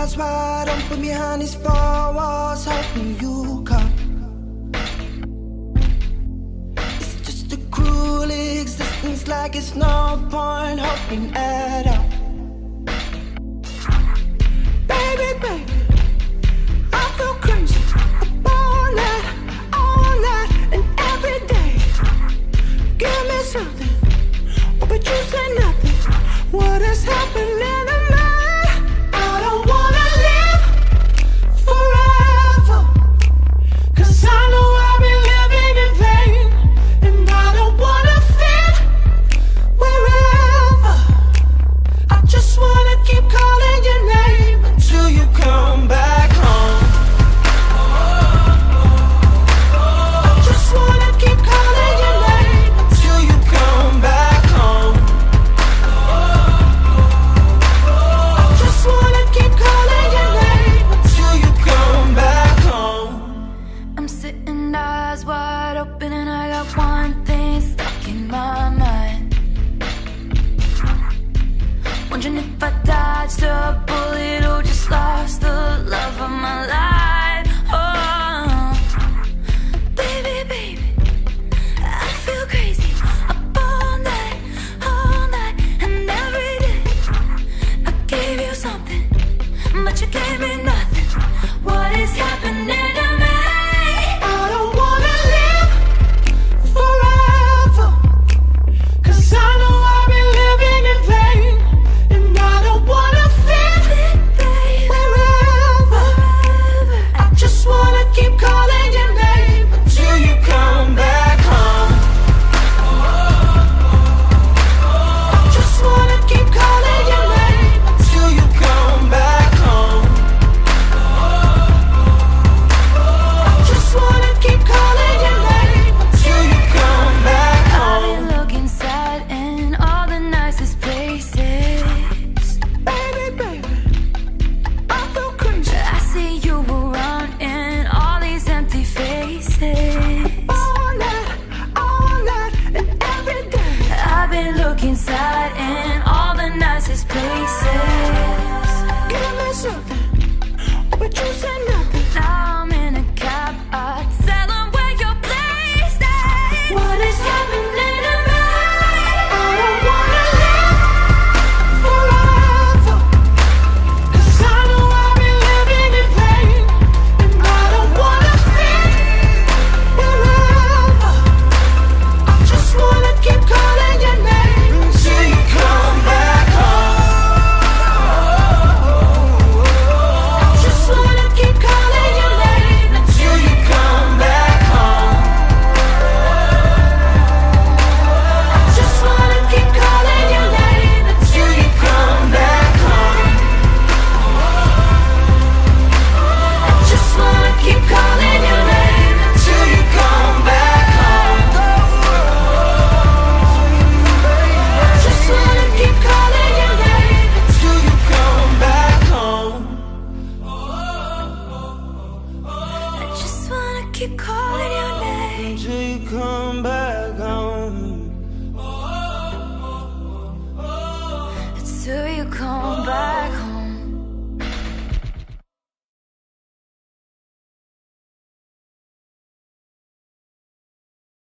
eyes wide open behind these four walls, hoping you come. It's just a cruel existence, like it's no point hoping at all. Baby, baby, I feel crazy all night and every day. Give me something, oh, but you say nothing. What is happening to me? I don't wanna live forever, 'cause I know I've been living in vain. And I don't wanna fit wherever. I just wanna keep calling your name until you come back home. I just wanna keep calling your name until you come back home. I just wanna keep calling your name until you come back home. I'm sitting eyes wide open and I got one thing stuck in my mind. Wondering if I dodged a bullet or just lost the love of my life. Oh, baby, baby, I feel crazy up all night and every day. I gave you something, but you gave me nothing. What is happening to me? I don't wanna live forever, 'cause I know I've been living in vain. And I don't wanna fit wherever. I just wanna keep calling your name until you come back home. I just wanna keep calling your name until you come back home. I just wanna keep calling your name until you come back I've home. been looking sad in all the nicest places. Baby, baby, I feel crazy I see you around in all these empty faces. all night and every day. I've been looking sad in all the nicest places. Give me something, oh, but you say nothing. Now I'm in a cab, I tell them where your place is. What is happening to me? I don't wanna live forever, 'cause I know I've been living in vain. And I don't wanna fit wherever. I just wanna keep calling your name until you come back home. I just wanna keep calling your name until you come back home. I just wanna keep calling your name until you come back home. I just wanna keep calling your name until you come back home. I just wanna keep calling your name until you come back home. I just wanna keep calling your name Until you come back home. until you come back.